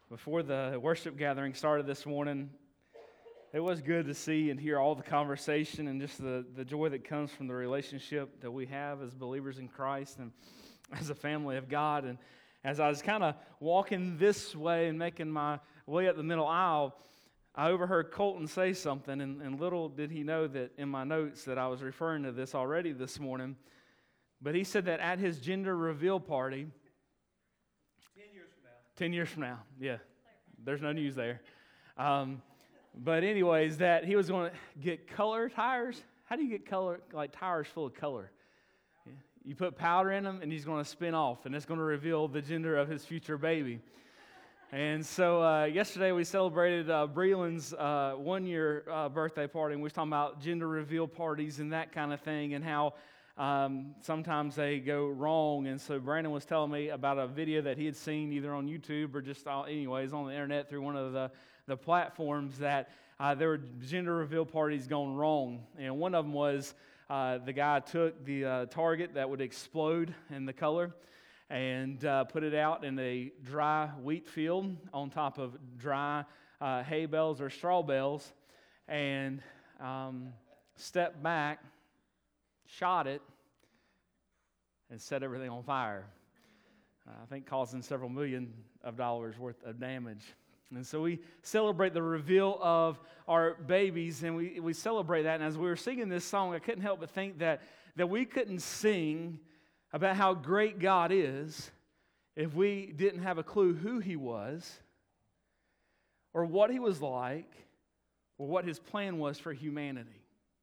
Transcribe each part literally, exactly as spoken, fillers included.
Before the worship gathering started this morning, it was good to see and hear all the conversation and just the, the joy that comes from the relationship that we have as believers in Christ and as a family of God. And as I was kind of walking this way and making my way up the middle aisle, I overheard Colton say something, and, and little did he know that in my notes that I was referring to this already this morning. But he said that at his gender reveal party, ten years from now, ten years from now, yeah, there's no news there. Um, but anyways, that he was going to get color tires. How do you get color, like tires full of color? You put powder in them, and he's going to spin off, and it's going to reveal the gender of his future baby. And so uh, yesterday we celebrated uh, Breland's uh, one-year uh, birthday party, and we were talking about gender reveal parties and that kind of thing, and how um, sometimes they go wrong. And so Brandon was telling me about a video that he had seen either on YouTube or just uh, anyways on the internet through one of the, the platforms that uh, there were gender reveal parties going wrong. And one of them was uh, the guy took the uh, target that would explode in the color and uh, put it out in a dry wheat field on top of dry uh, hay bales or straw bales, and um, stepped back, shot it, and set everything on fire. Uh, I think causing several million of dollars worth of damage. And so we celebrate the reveal of our babies, and we, we celebrate that. And as we were singing this song, I couldn't help but think that, that we couldn't sing about how great God is if we didn't have a clue who He was or what He was like or what His plan was for humanity.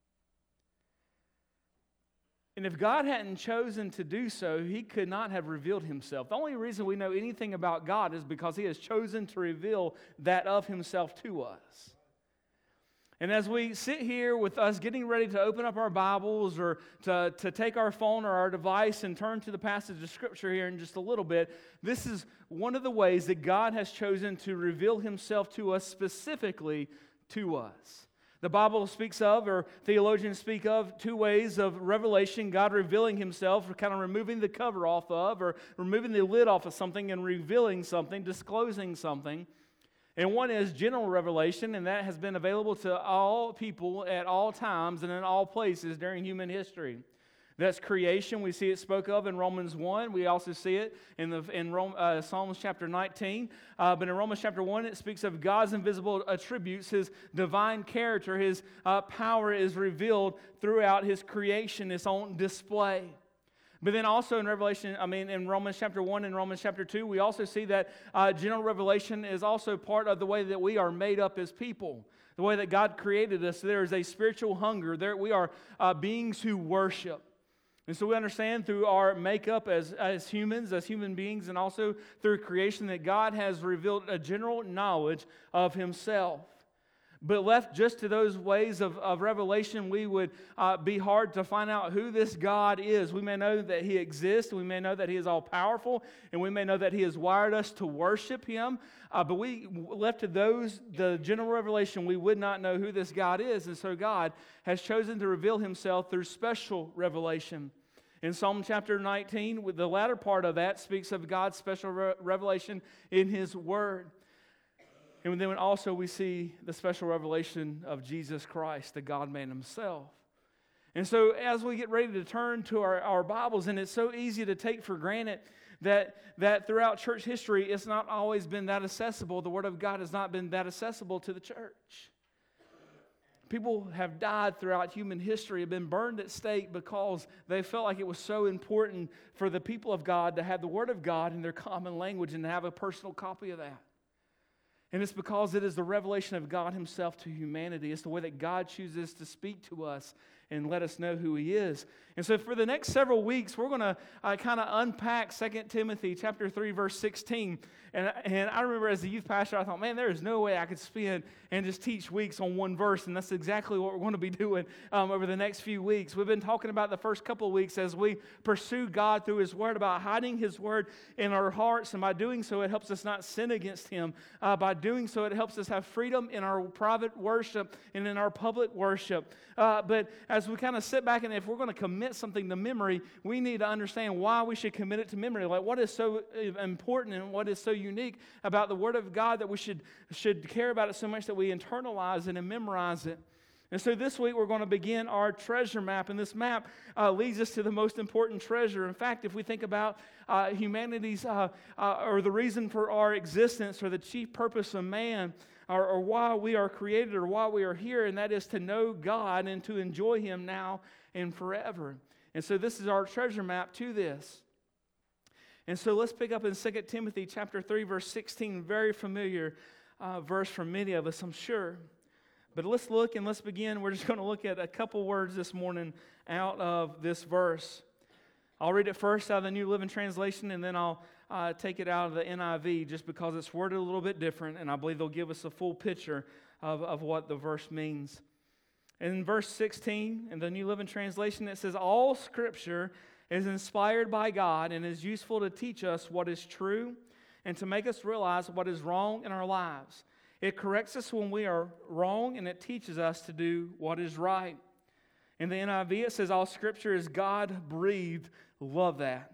And if God hadn't chosen to do so, He could not have revealed Himself. The only reason we know anything about God is because He has chosen to reveal that of Himself to us. And as we sit here with us getting ready to open up our Bibles or to, to take our phone or our device and turn to the passage of Scripture here in just a little bit, this is one of the ways that God has chosen to reveal Himself to us, specifically to us. The Bible speaks of, or theologians speak of, two ways of revelation, God revealing Himself, or kind of removing the cover off of, or removing the lid off of something and revealing something, disclosing something. And one is general revelation, and that has been available to all people at all times and in all places during human history. That's creation. We see it spoke of in Romans one. We also see it in the in Rome, uh, Psalms chapter nineteen. Uh, but in Romans chapter one, it speaks of God's invisible attributes, His divine character, His uh, power is revealed throughout His creation, His own display. But then also in Revelation, I mean in Romans chapter one and Romans chapter two, we also see that uh, general revelation is also part of the way that we are made up as people. The way that God created us, there is a spiritual hunger. There we are uh, beings who worship. And so we understand through our makeup as, as humans, as human beings, and also through creation that God has revealed a general knowledge of Himself. But left just to those ways of, of revelation, we would uh, be hard to find out who this God is. We may know that He exists, we may know that He is all-powerful, and we may know that He has wired us to worship Him. Uh, but we left to those, the general revelation, we would not know who this God is. And so God has chosen to reveal Himself through special revelation. In Psalm chapter nineteen, with the latter part of that, speaks of God's special re- revelation in His Word. And then also we see the special revelation of Jesus Christ, the God-man Himself. And so as we get ready to turn to our, our Bibles, and it's so easy to take for granted that, that throughout church history, it's not always been that accessible. The Word of God has not been that accessible to the church. People have died throughout human history, have been burned at stake because they felt like it was so important for the people of God to have the Word of God in their common language and to have a personal copy of that. And it's because it is the revelation of God Himself to humanity. It's the way that God chooses to speak to us and let us know who He is. And so for the next several weeks, we're going to uh, kind of unpack Second Timothy chapter three, verse sixteen. And, and I remember as a youth pastor, I thought, man, there is no way I could spend and just teach weeks on one verse. And that's exactly what we're going to be doing um, over the next few weeks. We've been talking about the first couple of weeks as we pursue God through His Word, about hiding His Word in our hearts. And by doing so, it helps us not sin against Him. Uh, by doing so, it helps us have freedom in our private worship and in our public worship. Uh, but as we kind of sit back, and if we're going to commit commit something to memory, we need to understand why we should commit it to memory. Like, what is so important and what is so unique about the Word of God that we should, should care about it so much that we internalize it and memorize it. And so this week we're going to begin our treasure map, and this map uh, leads us to the most important treasure. In fact, if we think about uh, humanity's, uh, uh, or the reason for our existence, or the chief purpose of man, or, or why we are created, or why we are here, and that is to know God and to enjoy Him now and forever. And so this is our treasure map to this. And so let's pick up in Second Timothy chapter three, verse sixteen, very familiar uh, verse for many of us, I'm sure. But let's look and let's begin. We're just going to look at a couple words this morning out of this verse. I'll read it first out of the New Living Translation, and then I'll uh, take it out of the N I V just because it's worded a little bit different, and I believe they'll give us a full picture of, of what the verse means. In verse sixteen, in the New Living Translation, it says, "All Scripture is inspired by God and is useful to teach us what is true and to make us realize what is wrong in our lives. It corrects us when we are wrong, and it teaches us to do what is right." In the N I V, it says, "All Scripture is God-breathed." Love that.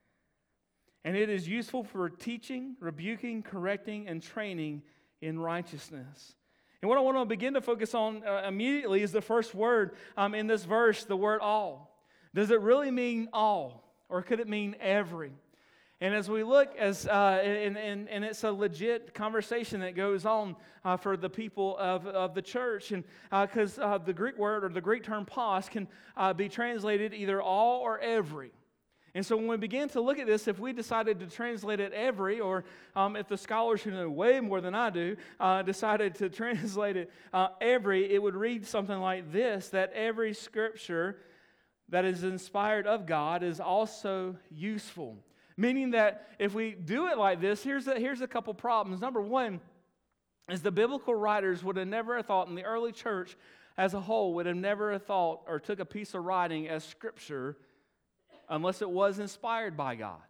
"And it is useful for teaching, rebuking, correcting, and training in righteousness." And what I want to begin to focus on uh, immediately is the first word um, in this verse, the word all. Does it really mean all, or could it mean every? And as we look, as uh, and, and, and it's a legit conversation that goes on uh, for the people of, of the church. And because uh, uh, the Greek word, or the Greek term pos, can uh, be translated either all or every. And so when we begin to look at this, if we decided to translate it every, or um, if the scholars who know way more than I do uh, decided to translate it uh, every, it would read something like this, that every Scripture that is inspired of God is also useful. Meaning that if we do it like this, here's a, here's a couple problems. Number one is the biblical writers would have never thought, in the early church as a whole, would have never thought or took a piece of writing as Scripture unless it was inspired by God.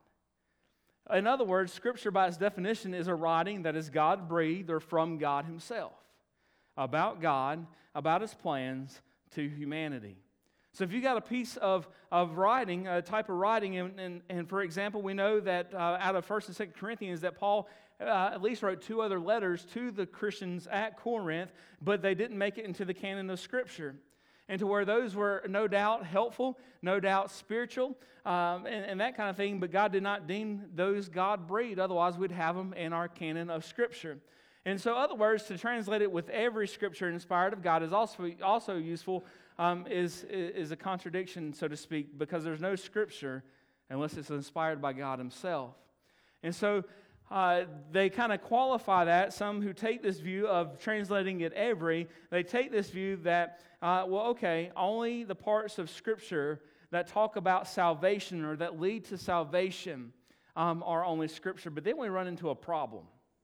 In other words, Scripture by its definition is a writing that is God-breathed or from God Himself, about God, about His plans to humanity. So if you got a piece of, of writing, a type of writing, and, and, and for example, we know that uh, out of First and Second Corinthians that Paul uh, at least wrote two other letters to the Christians at Corinth, but they didn't make it into the canon of Scripture. And to where those were no doubt helpful, no doubt spiritual, um, and, and that kind of thing, but God did not deem those God-breathed, otherwise we'd have them in our canon of Scripture. And so, in other words, to translate it with every Scripture inspired of God is also, also useful, Um, is, is a contradiction, so to speak, because there's no Scripture unless it's inspired by God Himself. And so uh, they kind of qualify that. Some who take this view of translating it every, they take this view that, uh, well, okay, only the parts of Scripture that talk about salvation or that lead to salvation um, are only Scripture. But then we run into a problem.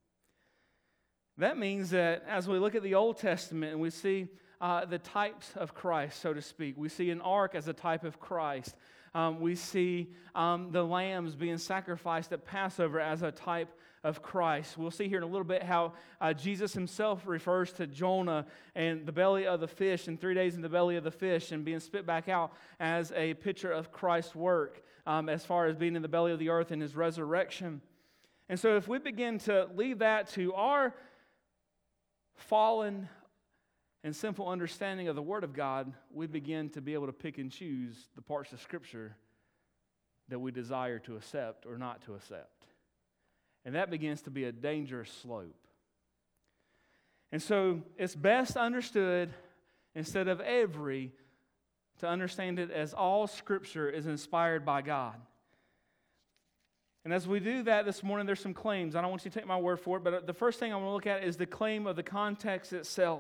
That means that as we look at the Old Testament and we see Uh, the types of Christ, so to speak. We see an ark as a type of Christ. Um, we see um, the lambs being sacrificed at Passover as a type of Christ. We'll see here in a little bit how uh, Jesus Himself refers to Jonah and the belly of the fish and three days in the belly of the fish and being spit back out as a picture of Christ's work um, as far as being in the belly of the earth and His resurrection. And so if we begin to leave that to our fallen and simple understanding of the Word of God, we begin to be able to pick and choose the parts of Scripture that we desire to accept or not to accept. And that begins to be a dangerous slope. And so it's best understood, instead of every, to understand it as all Scripture is inspired by God. And as we do that this morning, there's some claims. I don't want you to take my word for it, but the first thing I want to look at is the claim of the context itself.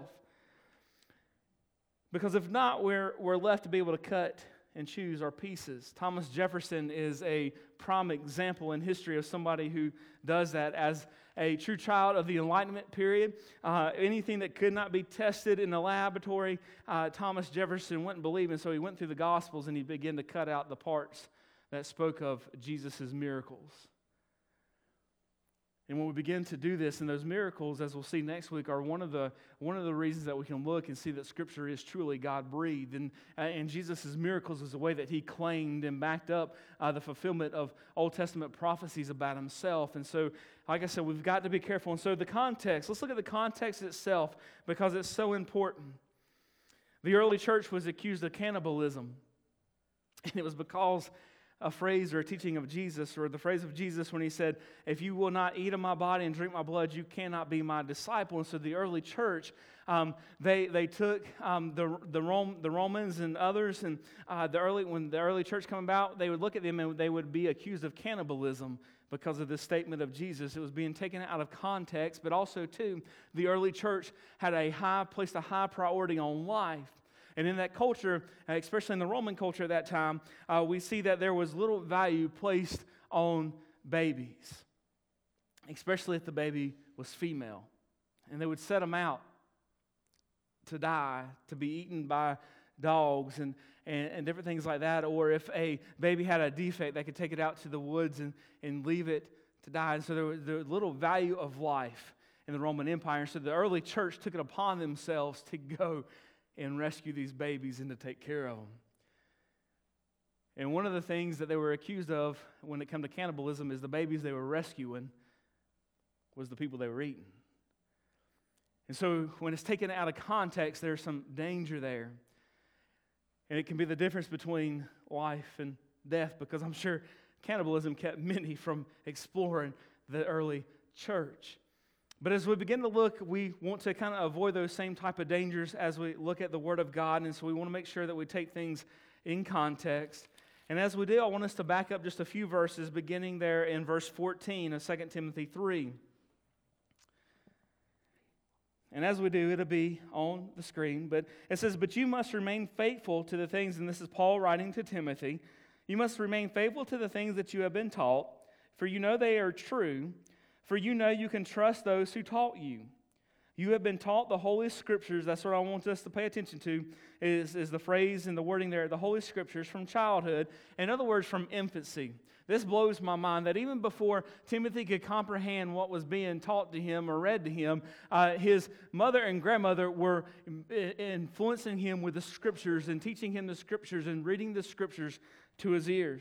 Because if not, we're, we're left to be able to cut and choose our pieces. Thomas Jefferson is a prime example in history of somebody who does that. As a true child of the Enlightenment period, uh, anything that could not be tested in a laboratory, uh, Thomas Jefferson wouldn't believe, and so he went through the Gospels and he began to cut out the parts that spoke of Jesus' miracles. And when we begin to do this, and those miracles, as we'll see next week, are one of the one of the reasons that we can look and see that Scripture is truly God-breathed. And, uh, and Jesus' miracles is a way that he claimed and backed up uh, the fulfillment of Old Testament prophecies about himself. And so, like I said, we've got to be careful. And so the context, let's look at the context itself because it's so important. The early church was accused of cannibalism. And it was because a phrase or a teaching of Jesus, or the phrase of Jesus when he said, if you will not eat of my body and drink my blood, you cannot be my disciple. And so the early church, um, they they took um, the the, Rome, the Romans and others, and uh, the early when the early church came about, they would look at them and they would be accused of cannibalism because of this statement of Jesus. It was being taken out of context, but also too, the early church had a high placed a high priority on life. And in that culture, especially in the Roman culture at that time, uh, we see that there was little value placed on babies, especially if the baby was female. And they would set them out to die, to be eaten by dogs and, and, and different things like that. Or if a baby had a defect, they could take it out to the woods and, and leave it to die. And so there was, there was little value of life in the Roman Empire. And so the early church took it upon themselves to go and rescue these babies and to take care of them. And one of the things that they were accused of when it came to cannibalism is the babies they were rescuing was the people they were eating. And so when it's taken out of context, there's some danger there. And it can be the difference between life and death, because I'm sure cannibalism kept many from exploring the early church. But as we begin to look, we want to kind of avoid those same type of dangers as we look at the Word of God. And so we want to make sure that we take things in context. And as we do, I want us to back up just a few verses, beginning there in verse fourteen of Second Timothy three. And as we do, it'll be on the screen. But it says, but you must remain faithful to the things, and this is Paul writing to Timothy, you must remain faithful to the things that you have been taught, for you know they are true. For you know you can trust those who taught you. You have been taught the Holy Scriptures. That's what I want us to pay attention to, is, is the phrase and the wording there, the Holy Scriptures from childhood. In other words, from infancy. This blows my mind that even before Timothy could comprehend what was being taught to him or read to him, uh, his mother and grandmother were influencing him with the Scriptures and teaching him the Scriptures and reading the Scriptures to his ears.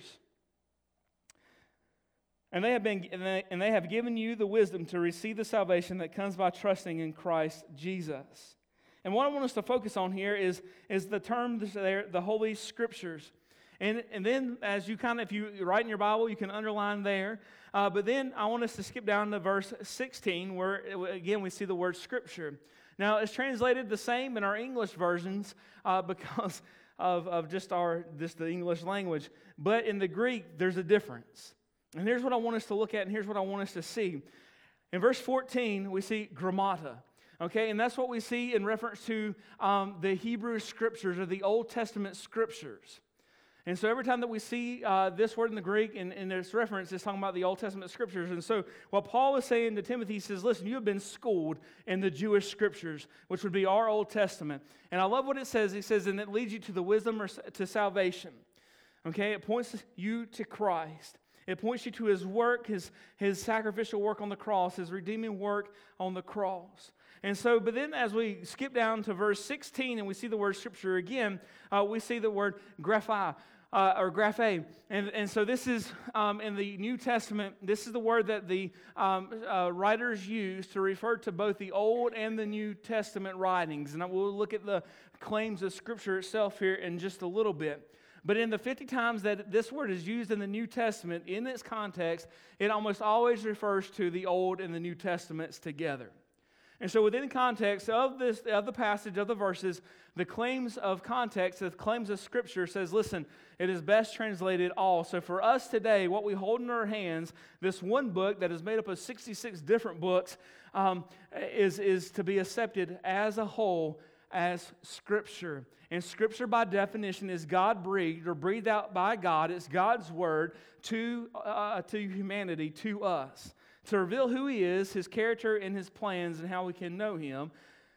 And they have been, and they have given you the wisdom to receive the salvation that comes by trusting in Christ Jesus. And what I want us to focus on here is, is the term there, the Holy Scriptures. And, and then as you kind of, if you write in your Bible, you can underline there. Uh, but then I want us to skip down to verse sixteen, where again we see the word Scripture. Now it's translated the same in our English versions uh, because of, of just our just the English language. But in the Greek, there's a difference. And here's what I want us to look at, and here's what I want us to see. In verse fourteen, we see grammata, okay? And that's what we see in reference to um, the Hebrew Scriptures or the Old Testament Scriptures. And so every time that we see uh, this word in the Greek and, and its reference, it's talking about the Old Testament Scriptures. And so what Paul is saying to Timothy, he says, listen, you have been schooled in the Jewish Scriptures, which would be our Old Testament. And I love what it says. It says, and it leads you to the wisdom or to salvation. Okay? It points you to Christ. It points you to His work, His, His sacrificial work on the cross, His redeeming work on the cross. And so, but then as we skip down to verse sixteen and we see the word Scripture again, uh, we see the word graphi, uh, or graphe. And, and so this is, um, in the New Testament, this is the word that the um, uh, writers use to refer to both the Old and the New Testament writings. And we'll look at the claims of Scripture itself here in just a little bit. But in the fifty times that this word is used in the New Testament, in its context, it almost always refers to the Old and the New Testaments together. And so within context of this, of the passage, of the verses, the claims of context, the claims of Scripture says, listen, it is best translated all. So for us today, what we hold in our hands, this one book that is made up of sixty-six different books, um, is, is to be accepted as a whole as Scripture. And Scripture, by definition, is God-breathed or breathed out by God. It's God's Word to, uh, to humanity, to us, to reveal who He is, His character, and His plans, and how we can know Him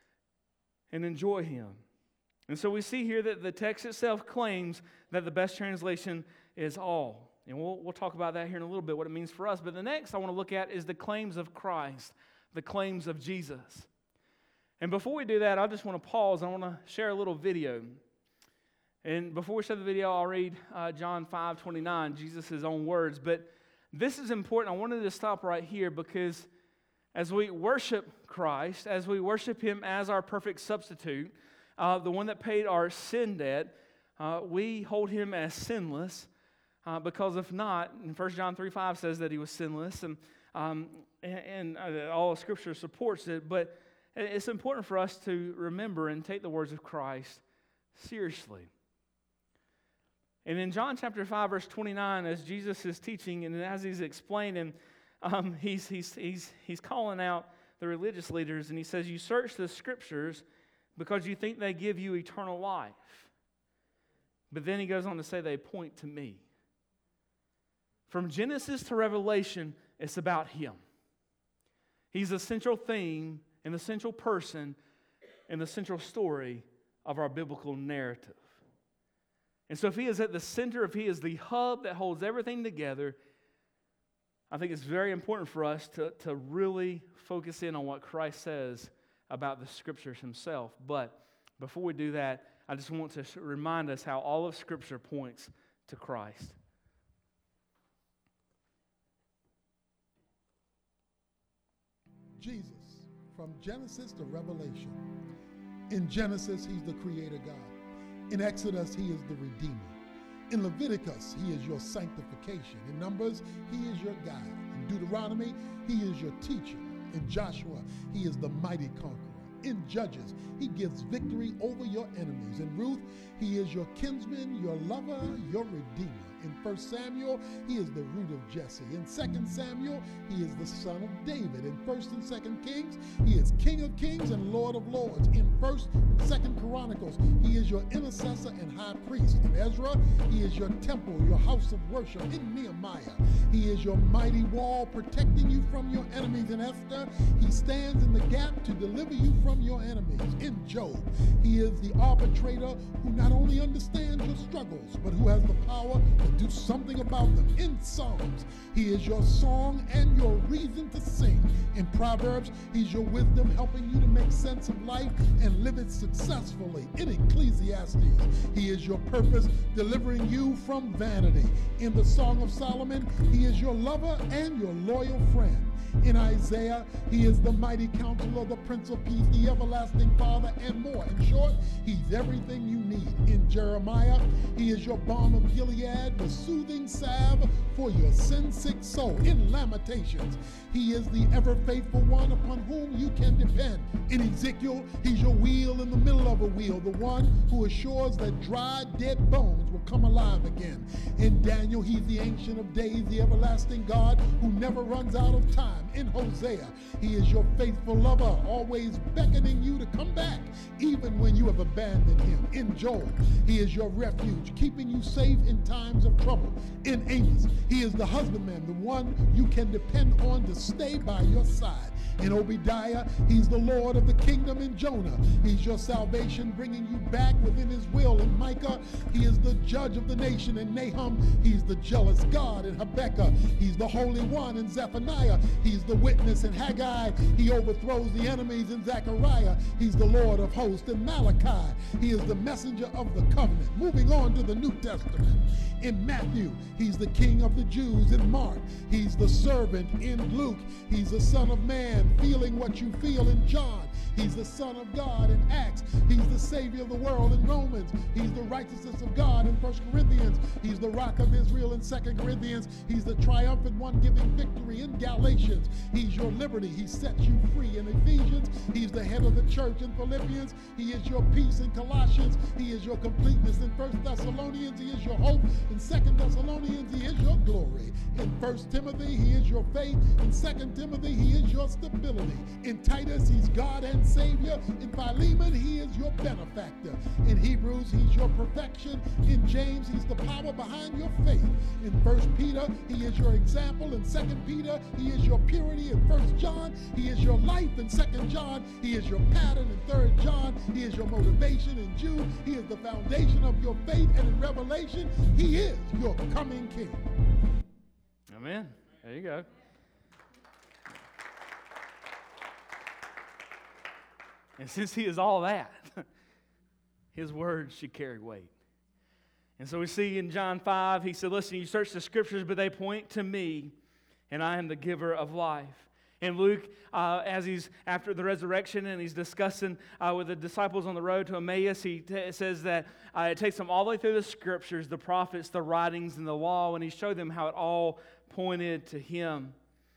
and enjoy Him. And so we see here that the text itself claims that the best translation is all. And we'll, we'll talk about that here in a little bit, what it means for us. But the next I want to look at is the claims of Christ, the claims of Jesus. And before we do that, I just want to pause. I want to share a little video. And before we share the video, I'll read uh, John five twenty-nine, Jesus' own words. But this is important. I wanted to stop right here because as we worship Christ, as we worship Him as our perfect substitute, uh, the one that paid our sin debt, uh, we hold Him as sinless. Uh, because if not, and First John three five says that He was sinless, and um, and, and uh, all of Scripture supports it. But it's important for us to remember and take the words of Christ seriously. And in John chapter five, verse twenty-nine, as Jesus is teaching and as He's explaining, um, he's, he's, he's, he's calling out the religious leaders, and He says, you search the Scriptures because you think they give you eternal life. But then He goes on to say they point to Me. From Genesis to Revelation, it's about Him. He's the central theme and the central person and the central story of our biblical narrative. And so if He is at the center, if He is the hub that holds everything together, I think it's very important for us to, to really focus in on what Christ says about the Scriptures Himself. But before we do that, I just want to remind us how all of Scripture points to Christ. Jesus, from Genesis to Revelation. In Genesis, He's the Creator God. In Exodus, He is the Redeemer. In Leviticus, He is your sanctification. In Numbers, He is your guide. In Deuteronomy, He is your teacher. In Joshua, He is the mighty conqueror. In Judges, He gives victory over your enemies. In Ruth, He is your kinsman, your lover, your redeemer. In First Samuel, He is the root of Jesse. In Second Samuel, He is the son of David. In First and Second Kings, He is King of kings and Lord of lords. In First and Second Chronicles, He is your intercessor and high priest. In Ezra, He is your temple, your house of worship. In Nehemiah, He is your mighty wall protecting you from your enemies. In Esther, He stands in the gap to deliver you from your enemies. In Job, He is the arbitrator who not only understands your struggles, but who has the power to do something about them. In Psalms, He is your song and your reason to sing. In Proverbs, He's your wisdom helping you to make sense of life and live it successfully. In Ecclesiastes, He is your purpose delivering you from vanity. In the Song of Solomon, He is your lover and your loyal friend. In Isaiah, He is the mighty counselor, the Prince of Peace, the everlasting Father, and more. In short, He's everything you need. In Jeremiah, He is your balm of Gilead, the soothing salve for your sin-sick soul. In Lamentations, He is the ever-faithful one upon whom you can depend. In Ezekiel, He's your wheel in the middle of a wheel, the one who assures that dry, dead bones will come alive again. In Daniel, He's the Ancient of Days, the everlasting God who never runs out of time. In Hosea, He is your faithful lover, always beckoning you to come back, even when you have abandoned Him. In Joel, He is your refuge, keeping you safe in times of trouble. In Amos, He is the husbandman, the one you can depend on to stay by your side. In Obadiah, He's the Lord of the kingdom. In Jonah, He's your salvation, bringing you back within His will. In Micah, He is the judge of the nation. In Nahum, He's the jealous God. In Habakkuk, He's the Holy One. In Zephaniah, He's the witness. In Haggai, He overthrows the enemies. In Zechariah, He's the Lord of hosts. In Malachi, He is the messenger of the covenant. Moving on to the New Testament. In Matthew, He's the King of the Jews. In Mark, He's the servant. In Luke, He's the Son of Man, feeling what you feel. In John, He's the Son of God. In Acts, He's the Savior of the world. In Romans, He's the righteousness of God. In First Corinthians, He's the Rock of Israel. In Second Corinthians, He's the triumphant one giving victory. In Galatians, He's your liberty. He sets you free. In Ephesians, He's the head of the church. In Philippians, He is your peace. In Colossians, He is your completeness. In First Thessalonians, He is your hope. In Second Thessalonians, He is your glory. In First Timothy, He is your faith. In Second Timothy, He is your stability. In Titus, He's God and Savior. In Philemon, He is your benefactor. In Hebrews, He's your perfection. In James, He's the power behind your faith. In First Peter, He is your example. In Second Peter, He is your purity. In First John, He is your life. In Second John, He is your pattern. In Third John, He is your motivation. In Jude, He is the foundation of your faith. And in Revelation, He is your coming King. There you go. And since he is all that, his words should carry weight. And so we see in John five, he said, listen, you search the scriptures, but they point to me, and I am the giver of life. And Luke, uh, as he's after the resurrection and he's discussing uh, with the disciples on the road to Emmaus, he t- says that uh, it takes them all the way through the scriptures, the prophets, the writings, and the law, and he showed them how it all pointed to him.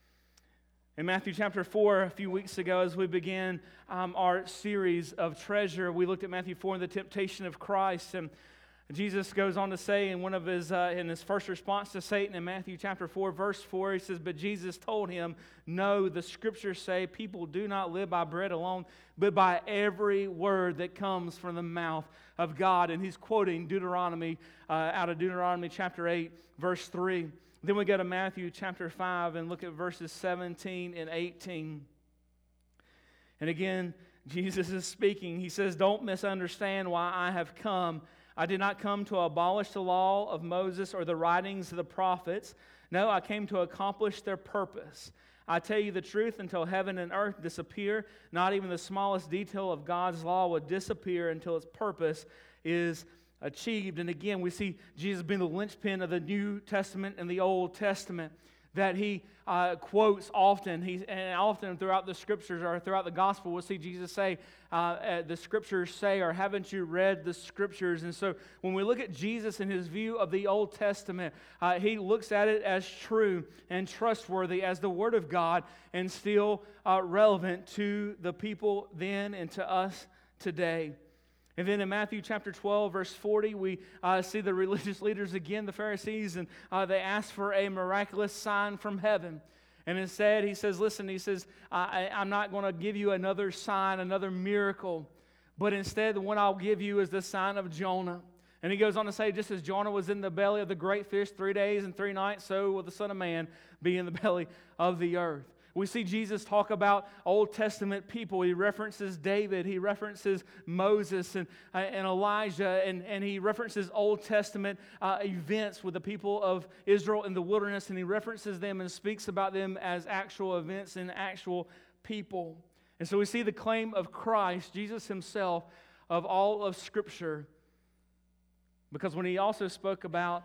In Matthew chapter four, a few weeks ago, as we began um, our series of treasure, we looked at Matthew four and the temptation of Christ. And Jesus goes on to say in one of his uh, in his first response to Satan in Matthew chapter four, verse four, he says, "But Jesus told him, 'No, the scriptures say people do not live by bread alone, but by every word that comes from the mouth of God.'" And he's quoting Deuteronomy uh, out of Deuteronomy chapter eight, verse three. Then we go to Matthew chapter five and look at verses seventeen and eighteen. And again, Jesus is speaking. He says, "Don't misunderstand why I have come. I did not come to abolish the law of Moses or the writings of the prophets. No, I came to accomplish their purpose. I tell you the truth, until heaven and earth disappear, not even the smallest detail of God's law would disappear until its purpose is achieved." And again, we see Jesus being the linchpin of the New Testament and the Old Testament that he uh, quotes often. He, and often throughout the scriptures or throughout the gospel, we'll see Jesus say, uh, uh, the scriptures say, or haven't you read the scriptures? And so when we look at Jesus and his view of the Old Testament, uh, he looks at it as true and trustworthy as the Word of God and still uh, relevant to the people then and to us today. And then in Matthew chapter twelve, verse forty, we uh, see the religious leaders again, the Pharisees, and uh, they ask for a miraculous sign from heaven. And instead, he says, listen, he says, I, I'm not going to give you another sign, another miracle, but instead the one I'll give you is the sign of Jonah. And he goes on to say, just as Jonah was in the belly of the great fish three days and three nights, so will the Son of Man be in the belly of the earth. We see Jesus talk about Old Testament people. He references David. He references Moses and, uh, and Elijah. And, and he references Old Testament uh, events with the people of Israel in the wilderness. And he references them and speaks about them as actual events and actual people. And so we see the claim of Christ, Jesus himself, of all of Scripture. Because when he also spoke about,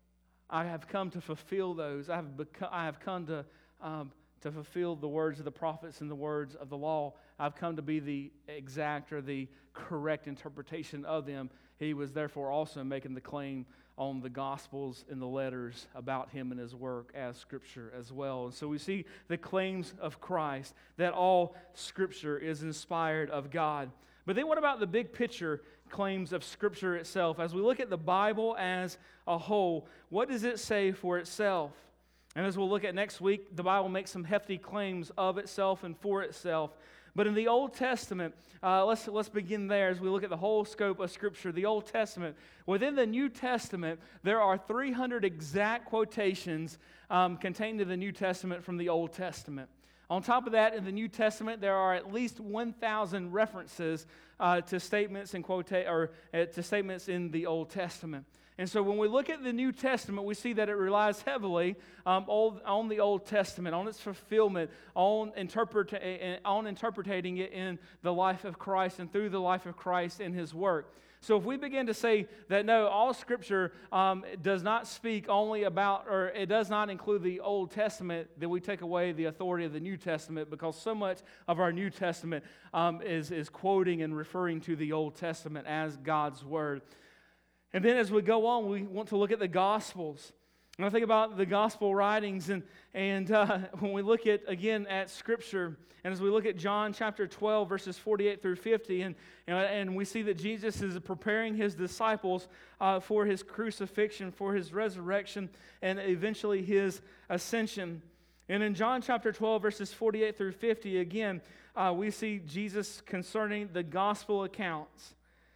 I have come to fulfill those. I have, become, I have come to... Um, to fulfill the words of the prophets and the words of the law. I've come to be the exact or the correct interpretation of them. He was therefore also making the claim on the Gospels and the letters about him and his work as Scripture as well. And so we see the claims of Christ, that all Scripture is inspired of God. But then what about the big picture claims of Scripture itself? As we look at the Bible as a whole, what does it say for itself? And as we'll look at next week, the Bible makes some hefty claims of itself and for itself. But in the Old Testament, uh, let's, let's begin there as we look at the whole scope of Scripture. The Old Testament. Within the New Testament, there are three hundred exact quotations um, contained in the New Testament from the Old Testament. On top of that, in the New Testament, there are at least one thousand references uh, to statements and quota- or uh, to statements in the Old Testament. And so when we look at the New Testament, we see that it relies heavily um, on the Old Testament, on its fulfillment, on, interpret- on interpreting it in the life of Christ and through the life of Christ and His work. So if we begin to say that no, all Scripture um, does not speak only about, or it does not include the Old Testament, then we take away the authority of the New Testament, because so much of our New Testament um, is, is quoting and referring to the Old Testament as God's Word. And then as we go on, we want to look at the Gospels. And I think about the Gospel writings, and, and uh, when we look at, again, at Scripture, and as we look at John chapter twelve, verses forty-eight through fifty, and, and, and we see that Jesus is preparing His disciples uh, for His crucifixion, for His resurrection, and eventually His ascension. And in John chapter twelve, verses forty-eight through fifty, again, uh, we see Jesus concerning the Gospel accounts.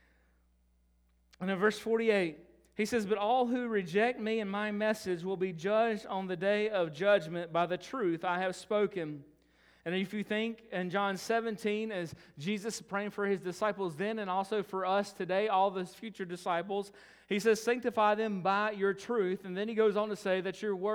And in verse forty-eight, he says, "But all who reject me and my message will be judged on the day of judgment by the truth I have spoken." And if you think in John seventeen, as Jesus praying for His disciples then and also for us today, all those future disciples, He says, "Sanctify them by your truth." And then He goes on to say that your word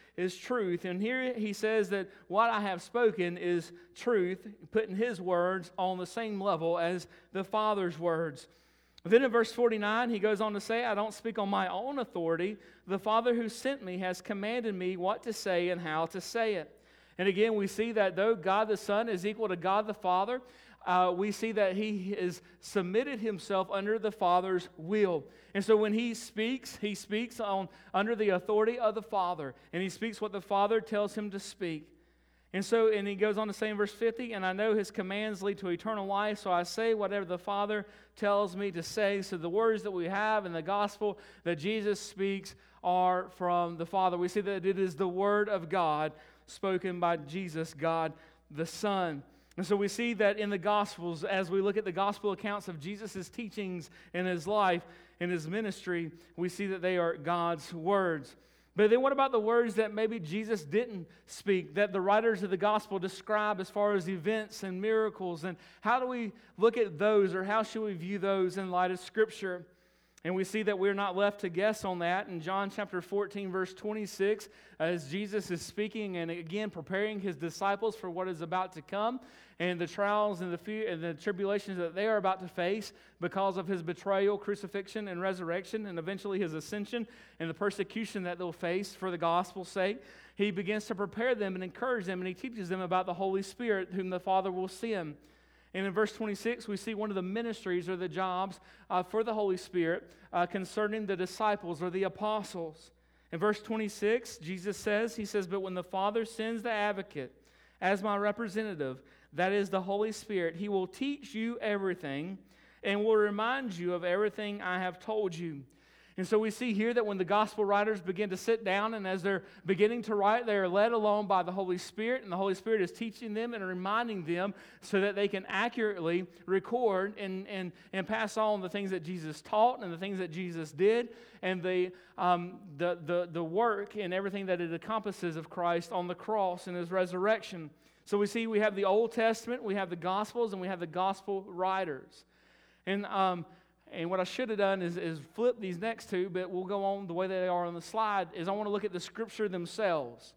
is truth. And here he says that what I have spoken is truth, putting his words on the same level as the Father's words. Then in verse forty-nine, he goes on to say, I don't speak on my own authority. The Father who sent me has commanded me what to say and how to say it. And again, we see that though God the Son is equal to God the Father, uh, we see that he has submitted himself under the Father's will. And so when he speaks, he speaks on under the authority of the Father. And he speaks what the Father tells him to speak. And so, and he goes on to say in verse fifty, and I know his commands lead to eternal life, so I say whatever the Father tells me to say. So the words that we have in the gospel that Jesus speaks are from the Father. We see that it is the Word of God spoken by Jesus, God the Son. And so we see that in the Gospels, as we look at the Gospel accounts of Jesus' teachings in his life, in his ministry, we see that they are God's words. But then what about the words that maybe Jesus didn't speak, that the writers of the gospel describe as far as events and miracles? And how do we look at those, or how should we view those in light of Scripture? And we see that we're not left to guess on that. In John chapter fourteen, verse twenty-six, as Jesus is speaking and again preparing his disciples for what is about to come, and the trials and the fear and the tribulations that they are about to face because of his betrayal, crucifixion, and resurrection, and eventually his ascension, and the persecution that they'll face for the gospel's sake, he begins to prepare them and encourage them, and he teaches them about the Holy Spirit, whom the Father will send. And in verse twenty-six, we see one of the ministries or the jobs uh, for the Holy Spirit uh, concerning the disciples or the apostles. In verse twenty-six, Jesus says, he says, but when the Father sends the advocate as my representative, that is the Holy Spirit, he will teach you everything and will remind you of everything I have told you. And so we see here that when the gospel writers begin to sit down, and as they're beginning to write, they are led along by the Holy Spirit, and the Holy Spirit is teaching them and reminding them so that they can accurately record and, and, and pass on the things that Jesus taught and the things that Jesus did, and the, um, the, the, the work and everything that it encompasses of Christ on the cross and his resurrection. So we see we have the Old Testament, we have the Gospels, and we have the gospel writers. And um And what I should have done is, is flip these next two, but we'll go on the way they are on the slide, is I want to look at the Scripture themselves,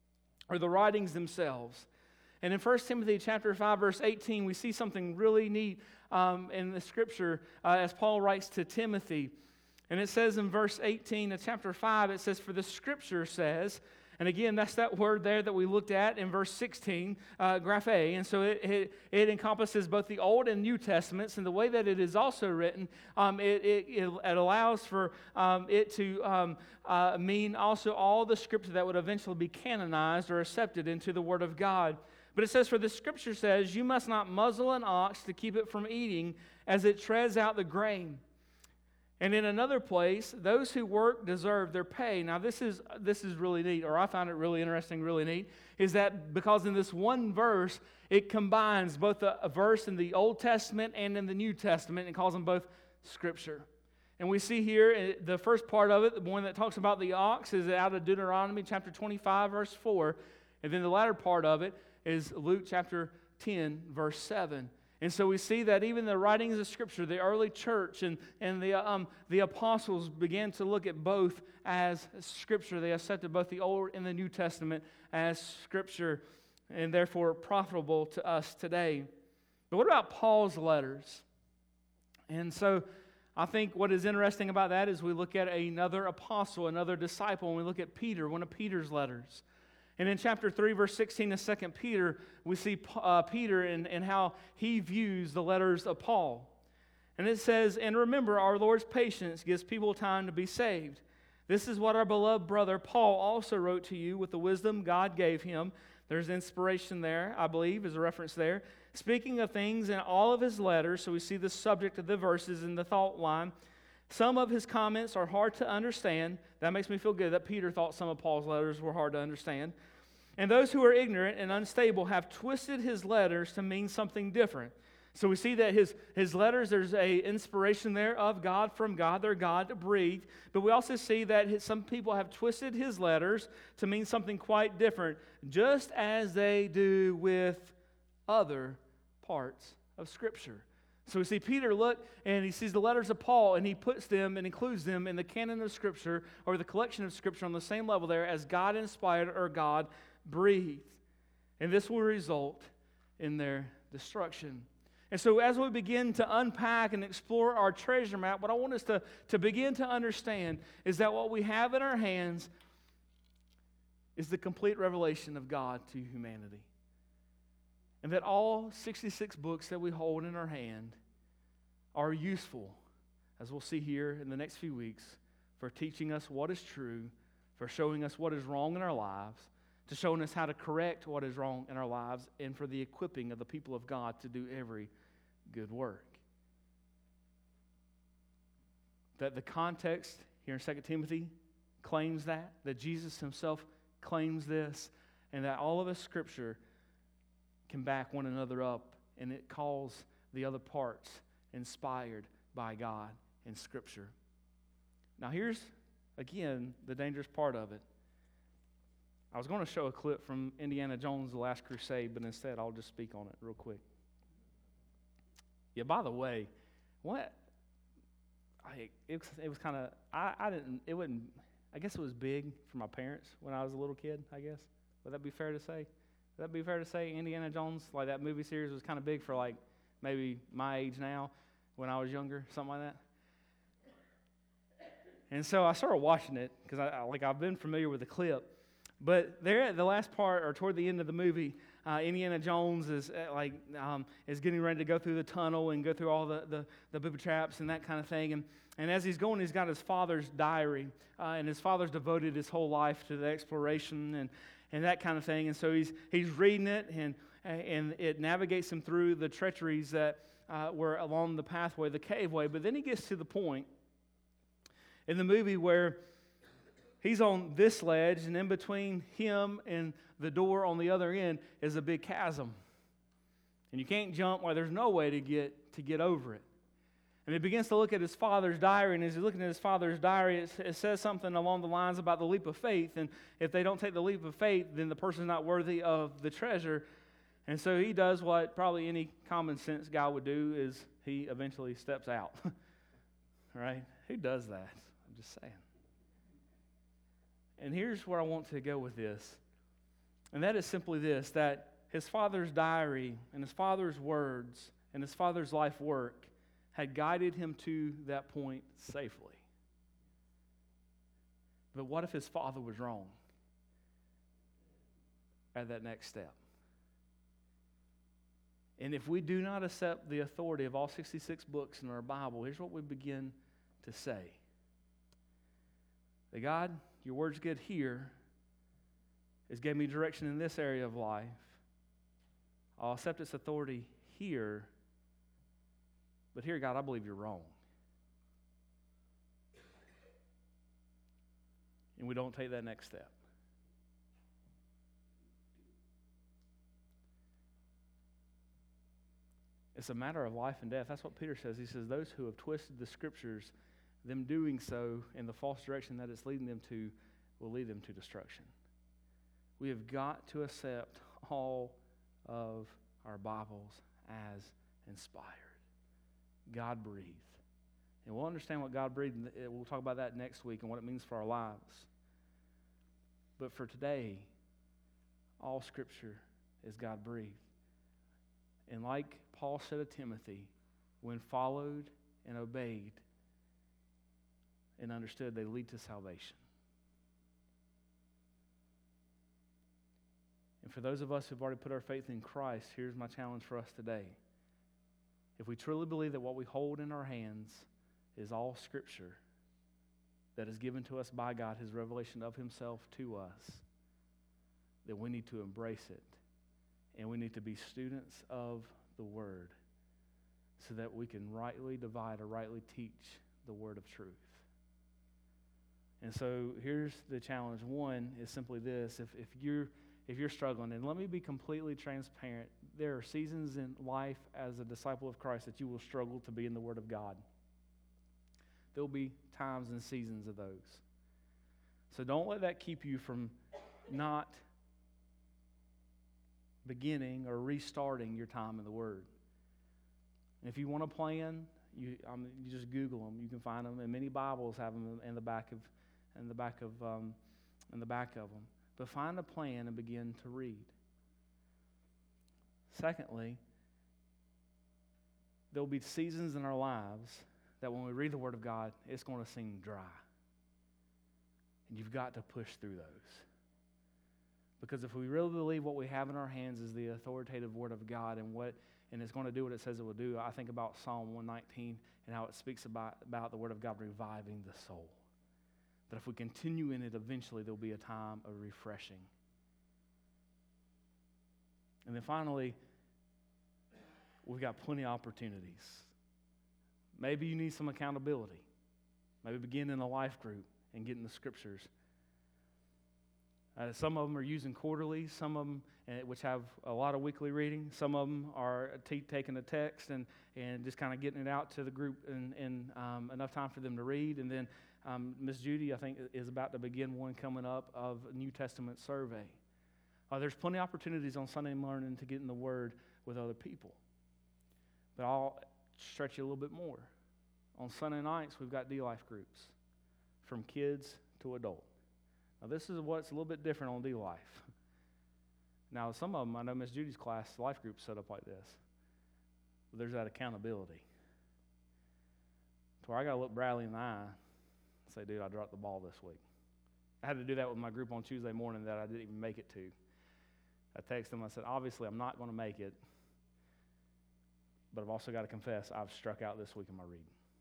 or the writings themselves. And in First Timothy chapter five, verse eighteen, we see something really neat um, in the Scripture uh, as Paul writes to Timothy. And it says in verse eighteen of chapter five, it says, for the Scripture says, and again, that's that word there that we looked at in verse sixteen, uh, graphe. And so it, it, it encompasses both the Old and New Testaments. And the way that it is also written, um, it, it, it allows for um, it to um, uh, mean also all the Scripture that would eventually be canonized or accepted into the Word of God. But it says, for the Scripture says, you must not muzzle an ox to keep it from eating as it treads out the grain. And in another place, those who work deserve their pay. Now, this is this is really neat, or I found it really interesting, really neat, is that because in this one verse, it combines both a, a verse in the Old Testament and in the New Testament, and calls them both Scripture. And we see here, the first part of it, the one that talks about the ox, is out of Deuteronomy chapter twenty-five, verse four. And then the latter part of it is Luke chapter ten, verse seven. And so we see that even the writings of Scripture, the early church and, and the, um, the apostles began to look at both as Scripture. They accepted both the Old and the New Testament as Scripture, and therefore profitable to us today. But what about Paul's letters? And so I think what is interesting about that is we look at another apostle, another disciple, and we look at Peter, one of Peter's letters. And in chapter three, verse sixteen of Second Peter, we see uh, Peter and, and how he views the letters of Paul. And it says, and remember, our Lord's patience gives people time to be saved. This is what our beloved brother Paul also wrote to you with the wisdom God gave him. There's inspiration there, I believe, is a reference there. Speaking of things in all of his letters, so we see the subject of the verses in the thought line. Some of his comments are hard to understand. That makes me feel good that Peter thought some of Paul's letters were hard to understand. And those who are ignorant and unstable have twisted his letters to mean something different. So we see that his, his letters, there's a inspiration there of God, from God. They're God-breathed. But we also see that his, some people have twisted his letters to mean something quite different, just as they do with other parts of Scripture. So we see Peter look, and he sees the letters of Paul, and he puts them and includes them in the canon of Scripture, or the collection of Scripture, on the same level there as God-inspired or God-breathed. And this will result in their destruction. And so as we begin to unpack and explore our treasure map, what I want us to, to begin to understand is that what we have in our hands is the complete revelation of God to humanity. And that all sixty-six books that we hold in our hand are useful, as we'll see here in the next few weeks, for teaching us what is true, for showing us what is wrong in our lives, to showing us how to correct what is wrong in our lives, and for the equipping of the people of God to do every good work. That the context here in Second Timothy claims that, that Jesus himself claims this, and that all of the Scripture can back one another up, and it calls the other parts inspired by God in Scripture. Now here's, again, the dangerous part of it. I was going to show a clip from Indiana Jones' The Last Crusade, but instead I'll just speak on it real quick. Yeah, by the way, what, I, it was, it was kind of, I, I didn't, it wasn't, I guess it was big for my parents when I was a little kid, I guess. Would that be fair to say? Would that be fair to say Indiana Jones, like that movie series was kind of big for like maybe my age now when I was younger, something like that? And so I started watching it because I, I like I've been familiar with the clip. But there at the last part, or toward the end of the movie, uh, Indiana Jones is uh, like um, is getting ready to go through the tunnel and go through all the, the, the booby traps and that kind of thing. And, and as he's going, he's got his father's diary. Uh, and his father's devoted his whole life to the exploration and, and that kind of thing. And so he's he's reading it, and, and it navigates him through the treacheries that uh, were along the pathway, the caveway. But then he gets to the point in the movie where he's on this ledge, and in between him and the door on the other end is a big chasm. And you can't jump, or there's no way to get to get over it. And he begins to look at his father's diary, and as he's looking at his father's diary, it, it says something along the lines about the leap of faith. And if they don't take the leap of faith, then the person's not worthy of the treasure. And so he does what probably any common sense guy would do, is he eventually steps out. Right? Who does that? I'm just saying. And here's where I want to go with this. And that is simply this, that his father's diary and his father's words and his father's life work had guided him to that point safely. But what if his father was wrong at that next step? And if we do not accept the authority of all sixty-six books in our Bible, here's what we begin to say. That God, your word's good here. It's gave me direction in this area of life. I'll accept its authority here. But here, God, I believe you're wrong. And we don't take that next step. It's a matter of life and death. That's what Peter says. He says, those who have twisted the Scriptures, them doing so in the false direction that it's leading them to, will lead them to destruction. We have got to accept all of our Bibles as inspired, God-breathed. And we'll understand what God-breathed, and we'll talk about that next week and what it means for our lives. But for today, all Scripture is God-breathed. And like Paul said to Timothy, when followed and obeyed and understood, they lead to salvation. And for those of us who've already put our faith in Christ, here's my challenge for us today. If we truly believe that what we hold in our hands is all Scripture that is given to us by God, His revelation of Himself to us, then we need to embrace it. And we need to be students of the Word so that we can rightly divide or rightly teach the Word of truth. And so here's the challenge. One is simply this. If, if you're If you're struggling, and let me be completely transparent, there are seasons in life as a disciple of Christ that you will struggle to be in the Word of God. There will be times and seasons of those. So don't let that keep you from not beginning or restarting your time in the Word. And if you want a plan, you, um, you just Google them. You can find them, and many Bibles have them in the back of, in the back of, um, in the back of them. But find a plan and begin to read. Secondly, there will be seasons in our lives that when we read the Word of God, it's going to seem dry. And you've got to push through those. Because if we really believe what we have in our hands is the authoritative Word of God and what and it's going to do what it says it will do, I think about Psalm one nineteen and how it speaks about, about the Word of God reviving the soul. That if we continue in it, eventually there will be a time of refreshing. And then finally, we've got plenty of opportunities. Maybe you need some accountability. Maybe begin in a life group and get in the scriptures. Uh, some of them are using quarterly, some of them, uh, which have a lot of weekly reading. Some of them are t- taking a text and, and just kind of getting it out to the group in, in um, enough time for them to read. And then um, Miss Judy, I think, is about to begin one coming up of a New Testament survey. Uh, there's plenty of opportunities on Sunday morning to get in the Word with other people. But I'll stretch you a little bit more. On Sunday nights, we've got D-Life groups, from kids to adult. Now, this is what's a little bit different on D-Life. Now, some of them, I know Miss Judy's class, life group set up like this. But there's that accountability. To where I got to look Bradley in the eye and say, dude, I dropped the ball this week. I had to do that with my group on Tuesday morning that I didn't even make it to. I texted them, I said, obviously, I'm not going to make it, but I've also got to confess, I've struck out this week in my reading.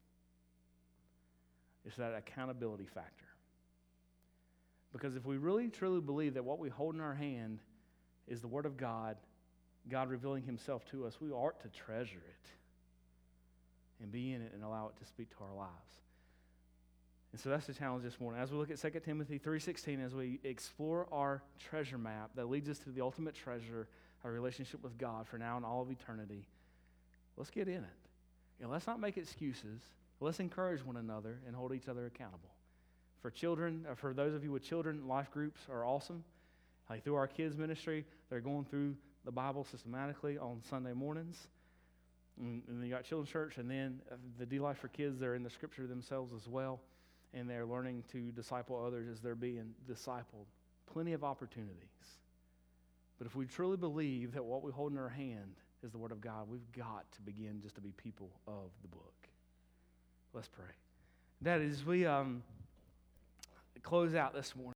It's that accountability factor. Because if we really truly believe that what we hold in our hand is the Word of God, God revealing Himself to us, we ought to treasure it and be in it and allow it to speak to our lives. And so that's the challenge this morning. As we look at Second Timothy three sixteen, as we explore our treasure map that leads us to the ultimate treasure, our relationship with God for now and all of eternity, let's get in it. And let's not make excuses. Let's encourage one another and hold each other accountable. For children, for those of you with children, life groups are awesome. Like through our kids' ministry, they're going through the Bible systematically on Sunday mornings. And, and you got children's church, and then the D-Life for kids, they're in the scripture themselves as well. And they're learning to disciple others as they're being discipled. Plenty of opportunities. But if we truly believe that what we hold in our hand is the Word of God, we've got to begin just to be people of the book. Let's pray. That is, we um, close out this morning.